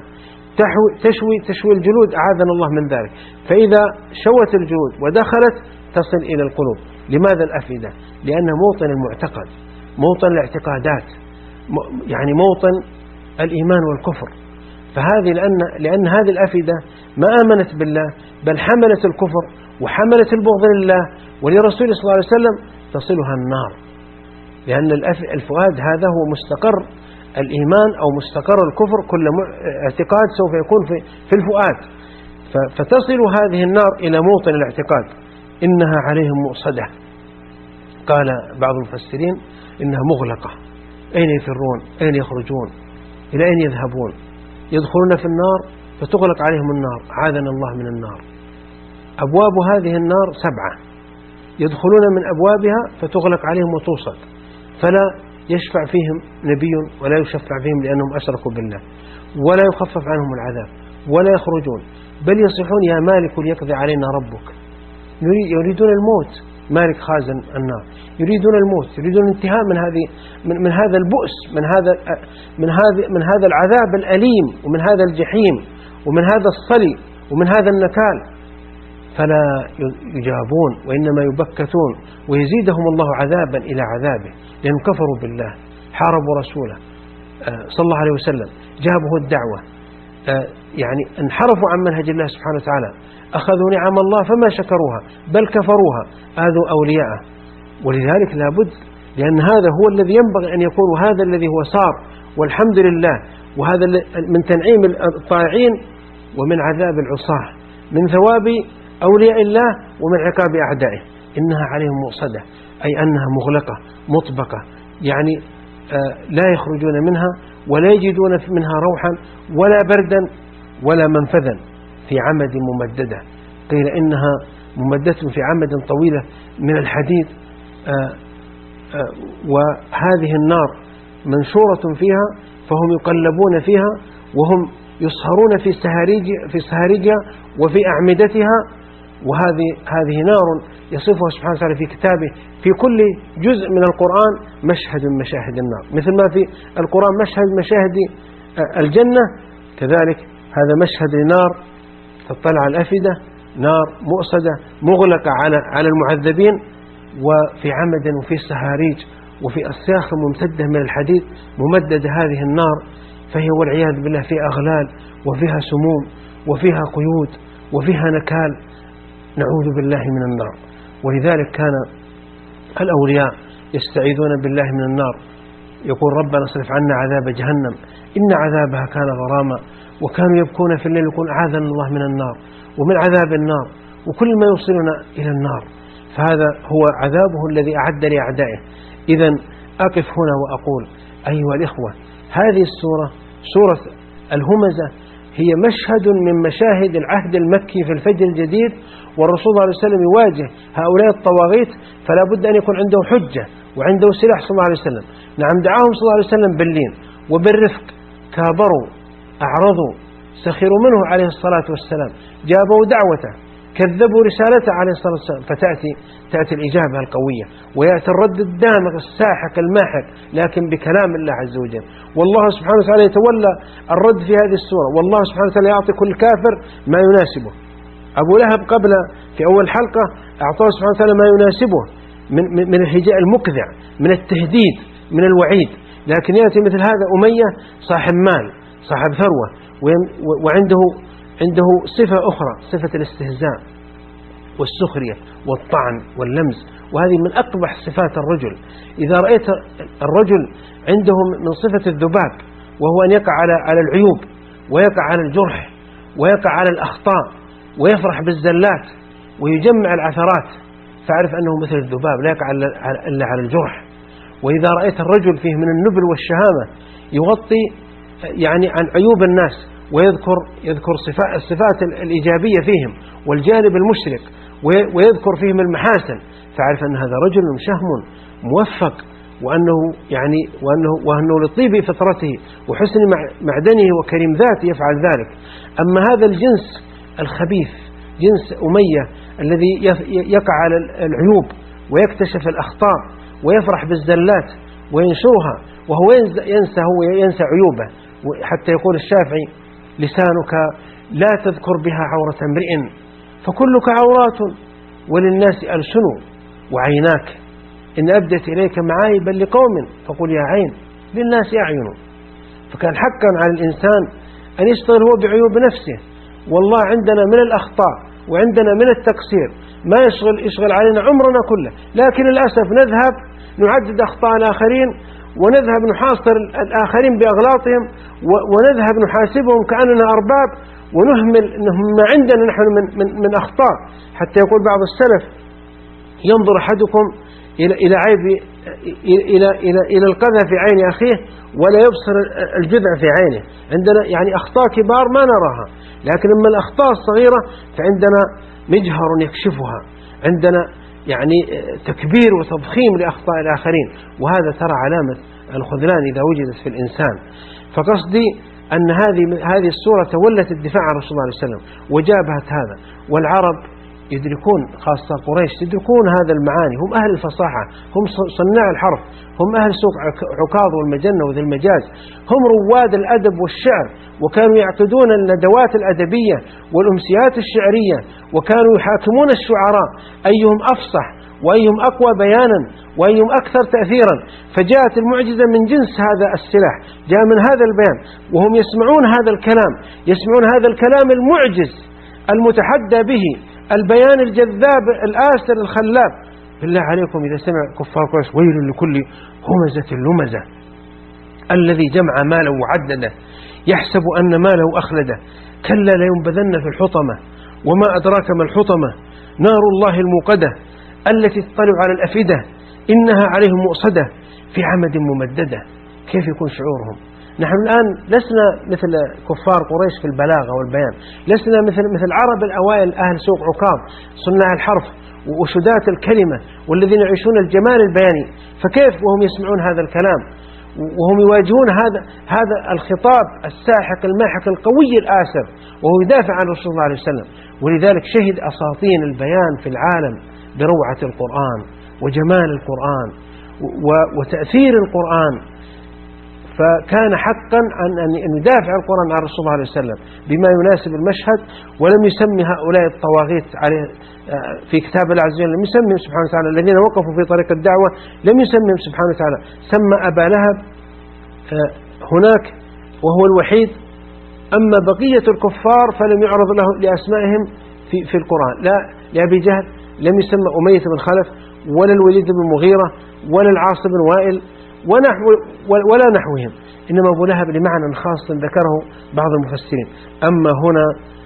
تشوي تشوي الجلود، أعاذنا الله من ذلك. فإذا شوت الجلود ودخلت تصل إلى القلوب. لماذا الأفئدة؟ لأنها موطن المعتقد، موطن الاعتقادات، يعني موطن الإيمان والكفر. فهذه لأن, لأن هذه الأفئدة ما آمنت بالله بل حملت الكفر وحملت البغض لله ولرسوله صلى الله عليه وسلم، تصلها النار. لأن الفؤاد هذا هو مستقر الإيمان أو مستقر الكفر، كل اعتقاد سوف يكون في, في الفؤاد، فتصل هذه النار إلى موطن الاعتقاد. إنها عليهم مؤصدة، قال بعض المفسرين إنها مغلقة. أين يفرون؟ أين يخرجون؟ إلى أين يذهبون؟ يدخلون في النار فتغلق عليهم النار، عاذنا الله من النار. أبواب هذه النار سبعة، يدخلون من أبوابها فتغلق عليهم وتوصد، فلا يشفع فيهم نبي ولا يشفع فيهم لأنهم أشركوا بالله، ولا يخفف عنهم العذاب ولا يخرجون، بل يصيحون يا مالك ليقضي علينا ربك. يريدون الموت، مالك خازن النار، يريدون الموت، يريدون الانتهاء من هذه من, من هذا البؤس، من هذا من هذا من هذا العذاب الأليم، ومن هذا الجحيم، ومن هذا الصلي، ومن هذا النكال. فلا يجابون وإنما يبكتون، ويزيدهم الله عذابا إلى عذابه، لأنهم كفروا بالله، حاربوا رسوله صلى الله عليه وسلم، جابوا الدعوة، يعني انحرفوا عن منهج الله سبحانه وتعالى، أخذوا نعم الله فما شكروها بل كفروها، آذوا أولياءه. ولذلك لا بد، لأن هذا هو الذي ينبغي أن يكون، وهذا الذي هو صار، والحمد لله. وهذا من تنعيم الطائعين ومن عذاب العصاة، من ثواب أولياء الله ومن عقاب أعدائه. إنها عليهم مؤصدة، أي أنها مغلقة مطبقة، يعني لا يخرجون منها ولا يجدون منها روحا ولا بردا ولا منفذا، في عمد ممددة. قيل إنها ممددة في عمد طويلة من الحديد. آآ آآ وهذه النار منشورة فيها، فهم يقلبون فيها وهم يصهرون في سهاريجها في سهاريجها وفي أعمدتها. وهذه هذه نار يصفها سبحانه وتعالى في كتابه، في كل جزء من القرآن مشهد من مشاهد النار، مثل ما في القرآن مشهد مشاهد الجنة، كذلك هذا مشهد لنار تطلع الأفئدة، نار مؤصدة مغلقة على على المعذبين، وفي عمد وفي سهاريج وفي أسياخ ممتدة من الحديد ممددة هذه النار، فهي والعياذ بالله في أغلال وفيها سموم وفيها قيود وفيها نكال، نعوذ بالله من النار. ولذلك كان الأولياء يستعيذون بالله من النار يقول ربنا اصرف عنا عذاب جهنم إن عذابها كان غراما وكانوا يبكون في الليل يقول أعاذنا الله من النار ومن عذاب النار وكل ما يوصلنا إلى النار. فهذا هو عذابه الذي أعد لأعدائه. إذن أقف هنا وأقول أيها الإخوة، هذه السورة سورة الهمزة هي مشهد من مشاهد العهد المكي في الفجر الجديد، والرسول صلى الله عليه وسلم يواجه هؤلاء الطواغيت، فلا بد أن يكون عنده حجة وعنده سلاح صلى الله عليه وسلم. نعم دعاهم صلى الله عليه وسلم باللين وبالرفق، كابروا أعرضوا سخروا منه عليه الصلاة والسلام، جابوا دعوته كذبوا رسالته عليه الصلاة والسلام، فتأتي تأتي الإجابة القوية ويأتي الرد الدامغ الساحق الماحق لكن بكلام الله عز وجل. والله سبحانه وتعالى يتولى الرد في هذه السورة، والله سبحانه وتعالى يعطي كل كافر ما يناسبه. أبو لهب قبل في أول حلقة أعطاه سبحانه وتعالى ما يناسبه من, من الهجاء المكذع، من التهديد، من الوعيد، لكن يأتي مثل هذا أمية صاحب مال صاحب ثروة وعنده عنده صفة أخرى، صفة الاستهزاء والسخرية والطعن واللمز، وهذه من أقبح صفات الرجل. إذا رأيت الرجل عنده من صفة الذباب، وهو أن يقع على على العيوب ويقع على الجرح ويقع على الأخطاء ويفرح بالزلات ويجمع العثرات، فاعرف أنه مثل الذباب لا يقع إلا على الجرح. وإذا رأيت الرجل فيه من النبل والشهامة يغطي يعني عن عيوب الناس ويذكر يذكر صفات الصفات الإيجابية فيهم والجانب المشرق ويذكر فيهم المحاسن، فاعرف أن هذا رجل شهم موفق، وأنه يعني وأنه وأنه لطيب فطرته وحسن معدنه وكريم ذاته يفعل ذلك. أما هذا الجنس الخبيث جنس أمية الذي يقع على العيوب ويكتشف الأخطاء ويفرح بالزلات وينشرها، وهو ينسى هو ينسى عيوبه، حتى يقول الشافعي لسانك لا تذكر بها عورة امرئ فكلك عورات وللناس ألسن، وعيناك إن أبدت إليك معايبا لقوم فقل يا عين للناس أعين. فكان حقا على الإنسان أن يشتغل هو بعيوب نفسه. والله عندنا من الأخطاء وعندنا من التقصير ما يشغل يشغل علينا عمرنا كله، لكن للأسف نذهب نعدد أخطاء الآخرين ونذهب نحاصر الآخرين بأغلاطهم ونذهب نحاسبهم كأننا أرباب ونهمل ما عندنا نحن من, من, من أخطاء. حتى يقول بعض السلف ينظر أحدكم إلى إلى عيب إلى إلى إلى القذى في عين أخيه ولا يبصر الجذع في عينه. عندنا يعني أخطاء كبار ما نراها، لكن أما الأخطاء الصغيرة فعندنا مجهر يكشفها، عندنا يعني تكبير وتضخيم لأخطاء الآخرين، وهذا ترى علامة الخذلان إذا وجدت في الإنسان. فقصدي أن هذه هذه السورة تولت الدفاع عن رسول الله صلى الله عليه وسلم وجابهت هذا، والعرب يدركون خاصة قريش يدركون هذا المعاني، هم أهل الفصاحة، هم صناع الحرف، هم أهل سوق عكاظ والمجنة وذي المجاز، هم رواد الأدب والشعر، وكانوا يعقدون الندوات الأدبية والأمسيات الشعرية، وكانوا يحاكمون الشعراء أيهم أفصح وأيهم أقوى بيانا وأيهم أكثر تأثيرا. فجاءت المعجزة من جنس هذا السلاح، جاء من هذا البيان، وهم يسمعون هذا الكلام، يسمعون هذا الكلام المعجز المتحدى به، البيان الجذاب الآسر الخلاب. بالله عليكم إذا سمع كفار قريش ويل لكل همزة لمزة الذي جمع ماله وعدده يحسب أن ماله أخلده كلا لينبذن في الحطمة وما أدراك ما الحطمة نار الله الموقدة التي تطلع على الأفئدة إنها عليهم مؤصدة في عمد ممددة. كيف يكون شعورهم؟ نحن الآن لسنا مثل كفار قريش في البلاغة والبيان، لسنا مثل مثل العرب الأوائل أهل سوق عكاظ صناع الحرف وشدات الكلمة والذين يعيشون الجمال البياني. فكيف وهم يسمعون هذا الكلام وهم يواجهون هذا هذا الخطاب الساحق الماحق القوي الآسر وهو يدافع عن رسول الله عليه وسلم. ولذلك شهد أساطين البيان في العالم بروعة القرآن وجمال القرآن وتأثير القرآن، فكان حقا أن يدافع القرآن عن رسول الله عليه وسلم بما يناسب المشهد. ولم يسمي هؤلاء الطواغيت عليه في كتاب الله عز وجل، لم يسميهم سبحانه وتعالى الذين وقفوا في طريق الدعوة، لم يسميهم سبحانه وتعالى، سمى أبا لهب هناك وهو الوحيد. أما بقية الكفار فلم يعرض له لأسمائهم في في القرآن، لا لأبي جهل لم يسمى أمية بن خلف ولا الوليد بن مغيرة ولا العاص بن وائل ونحو ولا نحوهم، إنما أبو لهب لمعنى خاص ذكره بعض المفسرين. أما هنا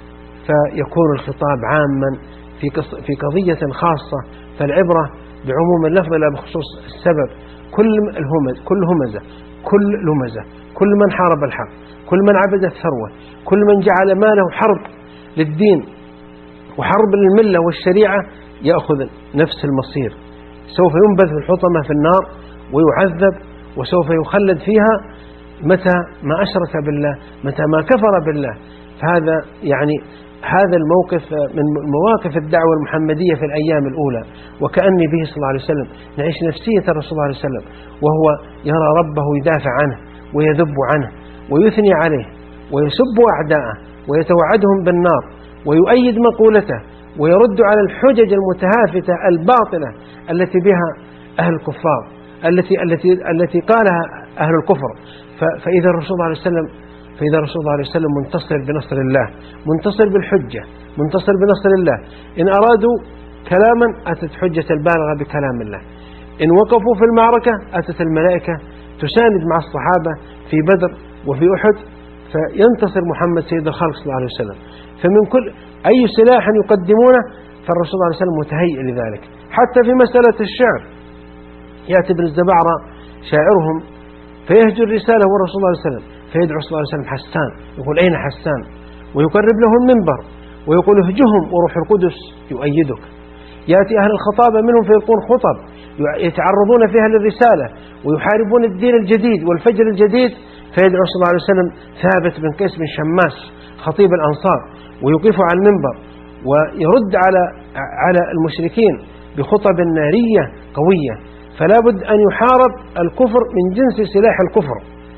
فيكون الخطاب عاما في في قضية خاصة، فالعبرة بعموم اللفظ لا بخصوص السبب. كل الهمز كل همزة كل لمزة، كل من حارب الحق، كل من عبد الثروة، كل من جعل ماله حرب للدين وحرب للملة والشريعة يأخذ نفس المصير. سوف ينبذ في الحطمة في النار ويعذب، وسوف يخلد فيها متى ما أشرك بالله، متى ما كفر بالله. فهذا يعني هذا الموقف من مواقف الدعوة المحمدية في الأيام الأولى، وكأني به صلى الله عليه وسلم نعيش نفسية الرسول صلى الله عليه وسلم وهو يرى ربه يدافع عنه ويذب عنه ويثني عليه ويسب أعداءه ويتوعدهم بالنار ويؤيد مقولته ويرد على الحجج المتهافتة الباطلة التي بها أهل الكفار، التي التي التي قالها أهل الكفر. فإذا الرسول صلى الله عليه وسلم فإذا الرسول صلى الله عليه وسلم منتصر بنصر الله، منتصر بالحجة، منتصر بنصر الله. إن أرادوا كلاما أتت حجة البالغة بكلام الله، إن وقفوا في المعركة أتت الملائكة تساند مع الصحابة في بدر وفي أحد، فينتصر محمد سيد الخلق صلى الله عليه وسلم. فمن كل أي سلاح يقدمونه فالرسول صلى الله عليه وسلم متهيئ لذلك. حتى في مسألة الشعر يأتي ابن الزبعرة شاعرهم فيهجر رسالة والرسول صلى الله عليه وسلم، فيدعو صلى الله عليه وسلم حسان، يقول أين حسان؟ ويقرب له المنبر ويقول اهجهم وروح القدس يؤيدك. يأتي أهل الخطابة منهم فيلقون خطب يتعرضون فيها للرسالة ويحاربون الدين الجديد والفجر الجديد، فيدعو صلى الله عليه وسلم ثابت بن قيس بن شماس خطيب الأنصار ويوقفه على المنبر ويرد على على المشركين بخطب نارية قوية. فلا بد أن يحارب الكفر من جنس سلاح الكفر.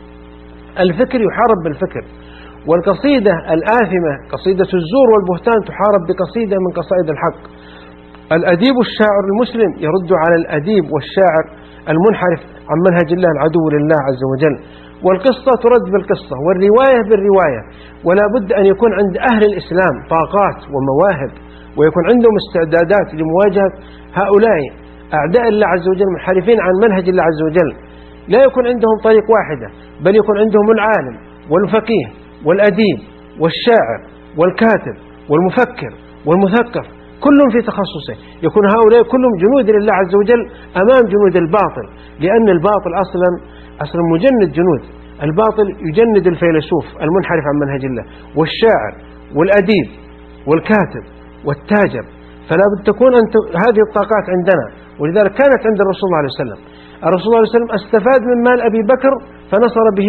الفكر يحارب بالفكر، والقصيدة الآثمة قصيدة الزور والبهتان تحارب بقصيدة من قصائد الحق. الأديب الشاعر المسلم يرد على الأديب والشاعر المنحرف عن منهج الله العدو لله عز وجل. والقصة ترد بالقصة والرواية بالرواية. ولا بد أن يكون عند أهل الإسلام طاقات ومواهب ويكون عندهم استعدادات لمواجهة هؤلاء أعداء الله عز وجل منحرفين عن منهج الله عز وجل. لا يكون عندهم طريق واحدة، بل يكون عندهم العالم والفقيه والأديب والشاعر والكاتب والمفكر والمثقف كلهم في تخصصه. يكون هؤلاء كلهم جنود لله عز وجل أمام جنود الباطل، لأن الباطل أصلا أصلا مجند جنود. الباطل يجند الفيلسوف المنحرف عن منهج الله والشاعر والأديب والكاتب والتاجر. فلا بد تكون أنت هذه الطاقات عندنا، ولذلك كانت عند الرسول صلى الله عليه وسلم. الرسول صلى الله عليه وسلم استفاد من مال أبي بكر فنصر به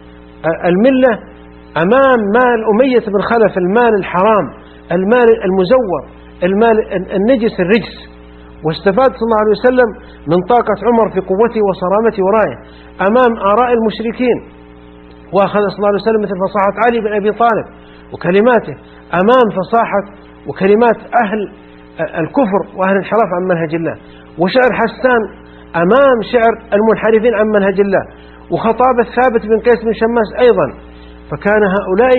الملة أمام مال أمية بن خلف، المال الحرام، المال المزور، المال النجس الرجس. واستفاد صلى الله عليه وسلم من طاقة عمر في قوته وصرامته ورائه أمام آراء المشركين، وأخذ صلى الله عليه وسلم مثل فصاحة علي بن أبي طالب وكلماته أمام فصاحة وكلمات أهل الكفر وأهل الانحراف عن منهج الله. وشعر حسان أمام شعر المنحرفين عن منهج الله، وخطابة ثابت بن قيس بن شماس أيضا. فكان هؤلاء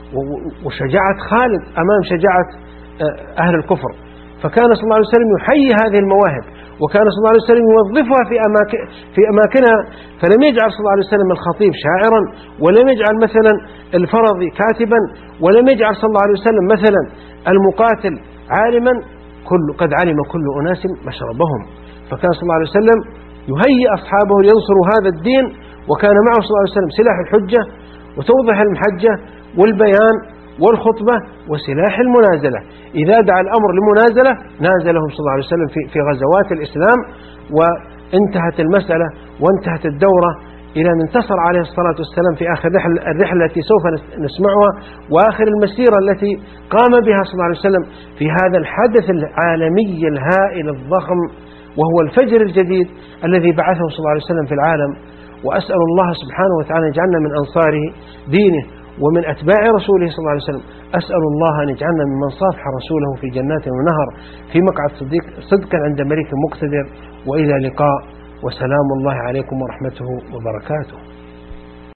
وشجاعة خالد أمام شجاعة أهل الكفر. فكان صلى الله عليه وسلم يحيي هذه المواهب، وكان صلى الله عليه وسلم يوظفها في أماكن في أماكنها. فلم يجعل صلى الله عليه وسلم الخطيب شاعرا، ولم يجعل مثلا الفرضي كاتبا، ولم يجعل صلى الله عليه وسلم مثلا المقاتل عالما. كل قد علم كل أناس مشربهم. فكان صلى الله عليه وسلم يهيئ أصحابه لينصروا هذا الدين، وكان معه صلى الله عليه وسلم سلاح الحجة وتوضح المحجة والبيان والخطبة وسلاح المنازلة. إذا دعا الأمر لمنازلة نازلهم صلى الله عليه وسلم في في غزوات الإسلام، وانتهت المسألة وانتهت الدورة إلى أن انتصر عليه الصلاة والسلام في آخر الرحلة التي سوف نسمعها، وآخر المسيرة التي قام بها صلى الله عليه وسلم في هذا الحدث العالمي الهائل الضخم، وهو الفجر الجديد الذي بعثه صلى الله عليه وسلم في العالم. وأسأل الله سبحانه وتعالى أن يجعلنا من أنصاره دينه ومن أتباع رسوله صلى الله عليه وسلم. أسأل الله أن يجعلنا ممن صافح رسوله في جنات ونهر في مقعد صديق صدقا عند ملك مقتدر. وإلى لقاء، وسلام الله عليكم ورحمته وبركاته.